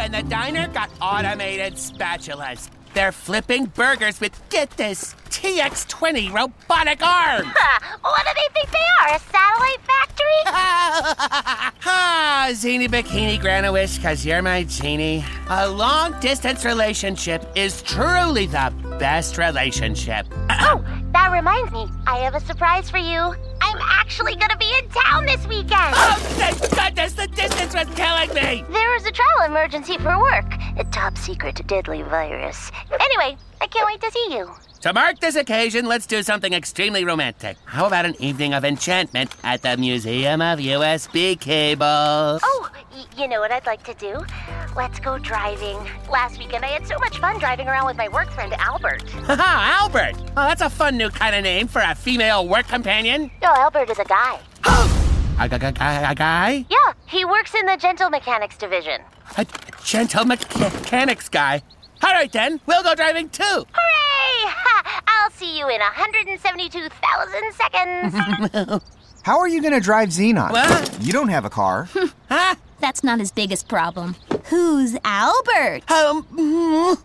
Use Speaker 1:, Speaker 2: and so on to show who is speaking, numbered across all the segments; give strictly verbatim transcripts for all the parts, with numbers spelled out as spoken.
Speaker 1: in the diner got automated spatulas. They're flipping burgers with, get this, T X twenty robotic arms.
Speaker 2: Huh, what do they think they are, a satellite factory?
Speaker 1: Ah, Zini Bikini Granowish, cause you're my genie. A long-distance relationship is truly the best relationship.
Speaker 2: Oh, that reminds me, I have a surprise for you. I'm actually gonna be in town this weekend.
Speaker 1: Oh, thank goodness, the distance was killing me.
Speaker 2: There was a travel emergency for work. A top secret deadly virus. Anyway, I can't wait to see you.
Speaker 1: To mark this occasion, let's do something extremely romantic. How about an evening of enchantment at the Museum of U S B Cables?
Speaker 2: Oh, y- you know what I'd like to do? Let's go driving. Last weekend I had so much fun driving around with my work friend Albert.
Speaker 1: Haha, Albert! Oh, that's a fun new kind of name for a female work companion.
Speaker 2: No, Albert is a guy.
Speaker 1: a, g- g- g- a guy?
Speaker 2: Yeah, he works in the Gentle Mechanics division.
Speaker 1: A gentle mechanics guy. All right, then. We'll go driving, too.
Speaker 2: Hooray! Ha! I'll see you in one hundred seventy-two thousand seconds.
Speaker 3: How are you going to drive Xenon?
Speaker 1: What?
Speaker 3: You don't have a car.
Speaker 1: Huh?
Speaker 4: That's not his biggest problem. Who's Albert?
Speaker 1: Um... mm,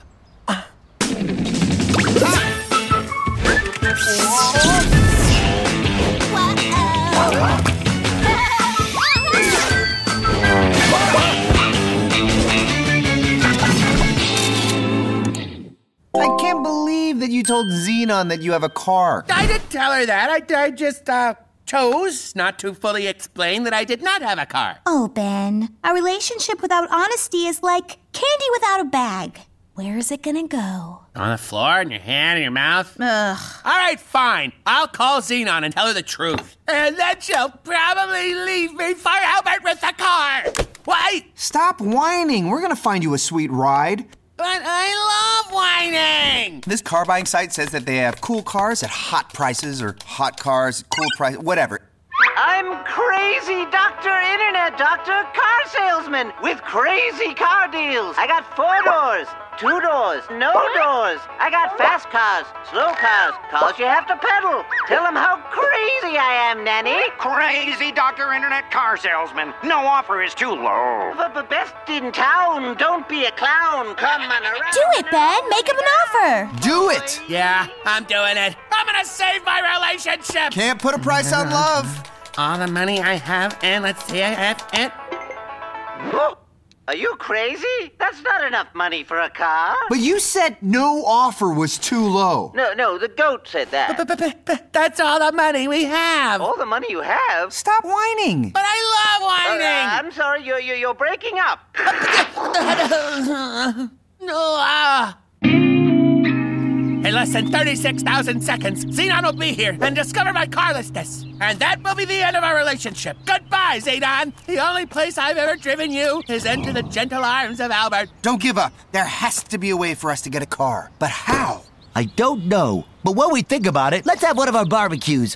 Speaker 3: I can't believe that you told Xenon that you have a car.
Speaker 1: I didn't tell her that. I, I just, uh, chose not to fully explain that I did not have a car.
Speaker 4: Oh, Ben, a relationship without honesty is like candy without a bag. Where is it gonna go?
Speaker 1: On the floor, in your hand, in your mouth?
Speaker 4: Ugh.
Speaker 1: All right, fine. I'll call Xenon and tell her the truth. And then she'll probably leave me for Albert with the car. Wait!
Speaker 3: Stop whining. We're going to find you a sweet ride.
Speaker 1: But I love whining!
Speaker 3: This car buying site says that they have cool cars at hot prices or hot cars at cool price, whatever.
Speaker 5: I'm crazy Doctor Internet Doctor Car Salesman with crazy car deals. I got four doors, two doors, no doors. I got fast cars, slow cars, cars you have to pedal. Tell them how crazy I am, Nanny.
Speaker 6: Crazy Doctor Internet Car Salesman. No offer is too low.
Speaker 5: But, but best in town, don't be a clown. Come on around.
Speaker 4: Do it, Ben. Make him an offer.
Speaker 3: Do it!
Speaker 1: Yeah, I'm doing it. I'm gonna save my relationship!
Speaker 3: Can't put a price on love.
Speaker 1: All the money I have, and let's see, I have it.
Speaker 5: Whoa. Are you crazy? That's not enough money for a car.
Speaker 3: But you said no offer was too low.
Speaker 5: No, no, the goat said that.
Speaker 1: But, but, but that's all the money we have.
Speaker 5: All the money you have?
Speaker 3: Stop whining.
Speaker 1: But I love
Speaker 5: Uh,
Speaker 1: whining.
Speaker 5: I'm sorry, you're, you're, you're breaking up.
Speaker 1: No, ah. In less than thirty-six thousand seconds, Xenon will be here and discover my carlessness. And that will be the end of our relationship. Goodbye, Xenon. The only place I've ever driven you is into the gentle arms of Albert.
Speaker 3: Don't give up. There has to be a way for us to get a car. But how?
Speaker 7: I don't know. But when we think about it, let's have one of our barbecues.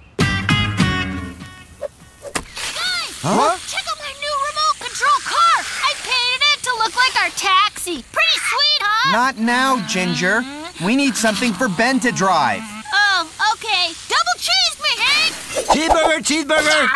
Speaker 3: Huh?
Speaker 8: Check out my new remote control car! I painted it to look like our taxi. Pretty sweet, huh?
Speaker 3: Not now, Ginger. We need something for Ben to drive.
Speaker 8: Oh, okay. Double cheese me, Hank!
Speaker 7: Cheeseburger, cheeseburger!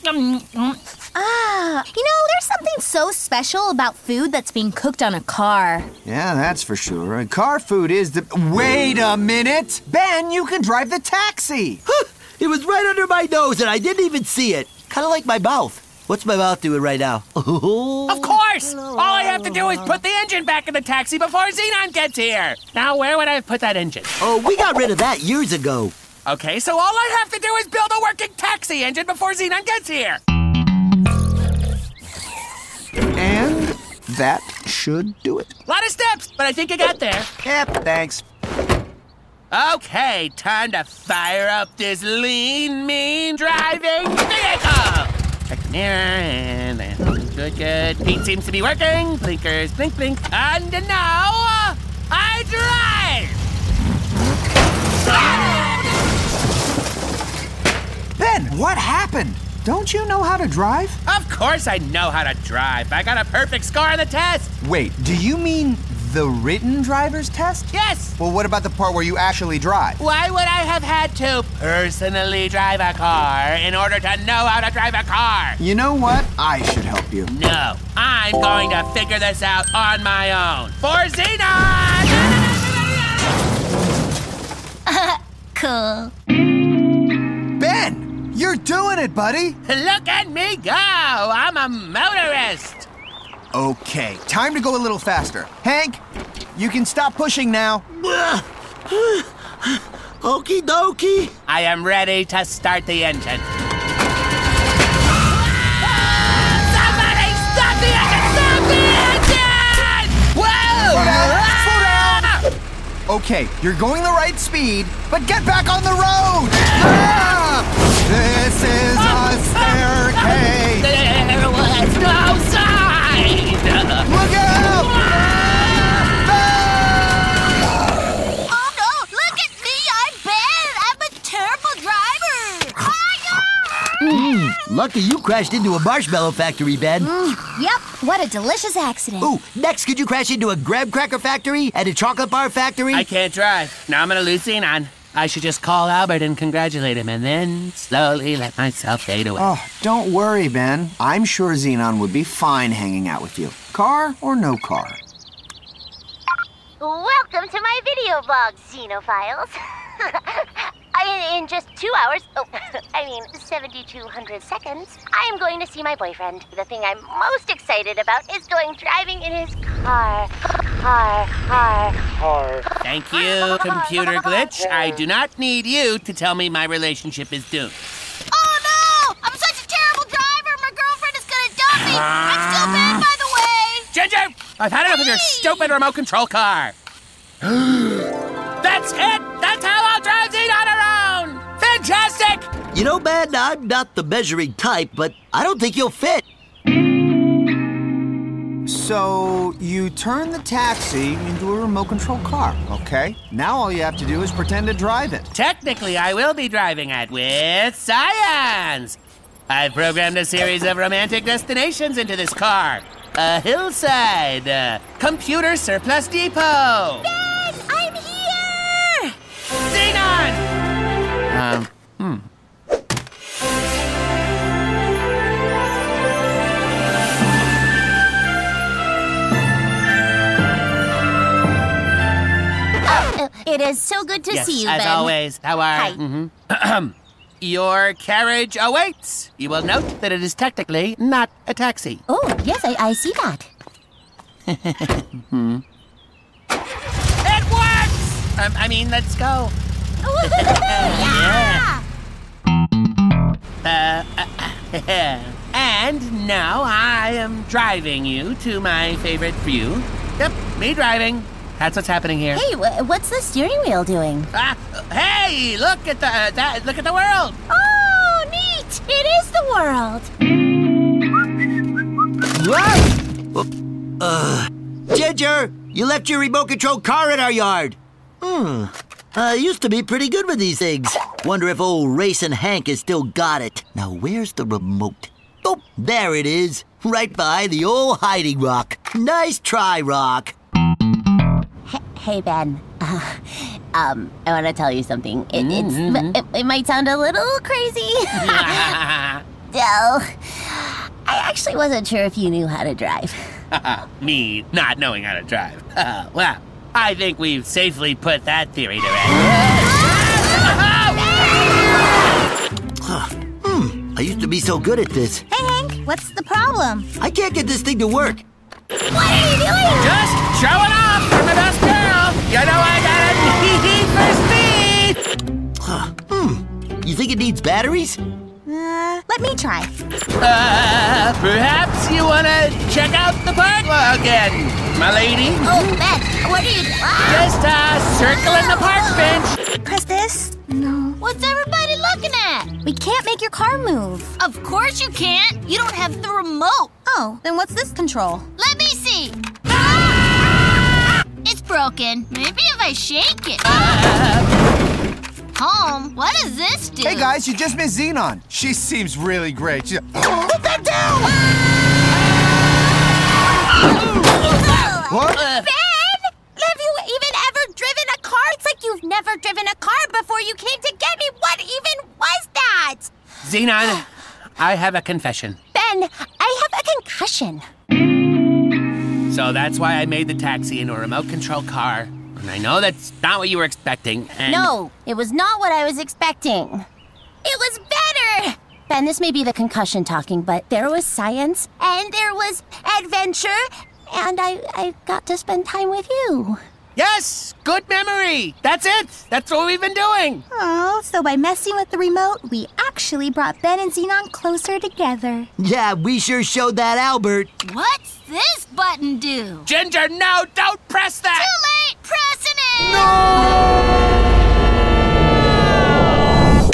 Speaker 4: Ah, you know, there's something so special about food that's being cooked on a car.
Speaker 3: Yeah, that's for sure. Car food is the... Wait a minute! Ben, you can drive the taxi!
Speaker 7: It was right under my nose and I didn't even see it. Kind of like my mouth. What's my mouth doing right now?
Speaker 1: Of course! All I have to do is put the engine back in the taxi before Xenon gets here. Now, where would I have put that engine?
Speaker 7: Oh, we got rid of that years ago.
Speaker 1: Okay, so all I have to do is build a working taxi engine before Xenon gets here.
Speaker 3: And that should do it.
Speaker 1: A lot of steps, but I think you got there.
Speaker 3: Yep, thanks.
Speaker 1: Okay, time to fire up this lean, mean driving vehicle. Check the mirror, and then good, good. Paint seems to be working. Blinkers, blink, blink. And now, I drive.
Speaker 3: Ben, what happened? Don't you know how to drive?
Speaker 1: Of course I know how to drive. I got a perfect score on the test.
Speaker 3: Wait, do you mean The written driver's test?
Speaker 1: Yes!
Speaker 3: Well, what about the part where you actually drive?
Speaker 1: Why would I have had to personally drive a car in order to know how to drive a car?
Speaker 3: You know what? I should help you.
Speaker 1: No, I'm going to figure this out on my own. For Xenon!
Speaker 8: Cool.
Speaker 3: Ben, you're doing it, buddy.
Speaker 1: Look at me go! I'm a motorist!
Speaker 3: Okay, time to go a little faster. Hank, you can stop pushing now.
Speaker 7: Okie dokie.
Speaker 1: I am ready to start the engine. Somebody stop the engine! Stop the engine! Whoa!
Speaker 3: Slow down,
Speaker 1: Ah!
Speaker 3: slow down. Okay, you're going the right speed, but get back on the road! Ah! This is a staircase!
Speaker 1: There was no sign!
Speaker 3: Look out!
Speaker 8: Oh no, look at me, I'm Ben. I'm a terrible driver.
Speaker 7: Mm, lucky you crashed into a marshmallow factory, Ben.
Speaker 4: Yep, what a delicious accident.
Speaker 7: Ooh, next could you crash into a graham cracker factory and a chocolate bar factory?
Speaker 1: I can't drive. Now I'm gonna lose Xenon. I should just call Albert and congratulate him and then slowly let myself fade away.
Speaker 3: Oh, don't worry, Ben. I'm sure Xenon would be fine hanging out with you. Car or no car?
Speaker 2: Welcome to my video blog, Xenophiles. I, in just two hours, oh, I mean seventy-two hundred seconds, I am going to see my boyfriend. The thing I'm most excited about is going driving in his car. Car, car, car.
Speaker 1: Thank you, computer glitch. I do not need you to tell me my relationship is doomed.
Speaker 8: Oh no! I'm such a terrible driver. My girlfriend is gonna dump me. I'm still Ben, by the way.
Speaker 1: Ginger, I've had enough of your stupid remote control car. That's it! That's how I'll drive Xenon around! Fantastic!
Speaker 7: You know, Ben, I'm not the measuring type, but I don't think you'll fit.
Speaker 3: So, you turn the taxi into a remote control car, okay? Now all you have to do is pretend to drive it.
Speaker 1: Technically, I will be driving it with science. I've programmed a series of romantic destinations into this car. A hillside, a computer surplus depot.
Speaker 8: Ben, I'm here!
Speaker 1: Xenon! Um, hmm.
Speaker 8: Uh, it is so good to
Speaker 1: Yes,
Speaker 8: see you,
Speaker 1: as
Speaker 8: Ben.
Speaker 1: always. How are
Speaker 8: Hi.
Speaker 1: Mhm. Your carriage awaits. You will note that it is technically not a taxi.
Speaker 8: Oh, yes, I, I see that.
Speaker 1: hmm. It works! Um, I mean, let's go.
Speaker 8: Yeah!
Speaker 1: Uh, uh, and now I am driving you to my favorite view. Yep, me driving. That's what's happening here.
Speaker 8: Hey, wh- what's the steering wheel doing?
Speaker 1: Ah, hey, look at the uh, that, look at the world.
Speaker 8: Oh, neat! It is the world.
Speaker 7: What? Uh, Ginger, you left your remote control car in our yard. Hmm. I used to be pretty good with these things. Wonder if old Racing Hank has still got it. Now, where's the remote? Oh, there it is. Right by the old hiding rock. Nice try, Rock.
Speaker 8: Hey, Ben. Uh, um, I want to tell you something. It,
Speaker 1: Mm-hmm.
Speaker 8: it's, it, it might sound a little crazy. Well, I actually wasn't sure if you knew how to drive.
Speaker 1: Me not knowing how to drive. Uh, well, I think we've safely put that theory to rest.
Speaker 7: Hmm. I used to be so good at this.
Speaker 4: Hey, Hank, what's the problem?
Speaker 7: I can't get this thing to work.
Speaker 8: What are you doing?
Speaker 1: Just showing off for my best girl. You know I got a need for speed.
Speaker 7: Huh. Hmm. You think it needs batteries?
Speaker 4: Uh, let me try.
Speaker 1: Uh, perhaps you want to check out the park again, my lady?
Speaker 8: Oh, Ben, what are you doing?
Speaker 1: Just uh, circling the park bench.
Speaker 4: Press this? No.
Speaker 8: What's everybody looking at?
Speaker 4: We can't make your car move.
Speaker 8: Of course you can't. You don't have the remote.
Speaker 4: Oh, then what's this control?
Speaker 8: Let me see. Ah! It's broken. Maybe if I shake it. Home, what does this do?
Speaker 3: Hey guys, you just missed Xenon. She seems really great. She... Put that down! What?
Speaker 8: Ben!
Speaker 1: Xenon, I have a confession.
Speaker 2: Ben, I have a concussion.
Speaker 1: So that's why I made the taxi into a remote control car. And I know that's not what you were expecting. And
Speaker 2: No, it was not what I was expecting. It was better! Ben, this may be the concussion talking, but there was science, and there was adventure, and I, I got to spend time with you.
Speaker 1: Yes, good memory. That's it. That's what we've been doing.
Speaker 4: Oh, so by messing with the remote, we actually brought Ben and Xenon closer together.
Speaker 7: Yeah, we sure showed that Albert.
Speaker 8: What's this button do?
Speaker 1: Ginger, no, don't press that.
Speaker 8: Too late! Pressing it! No!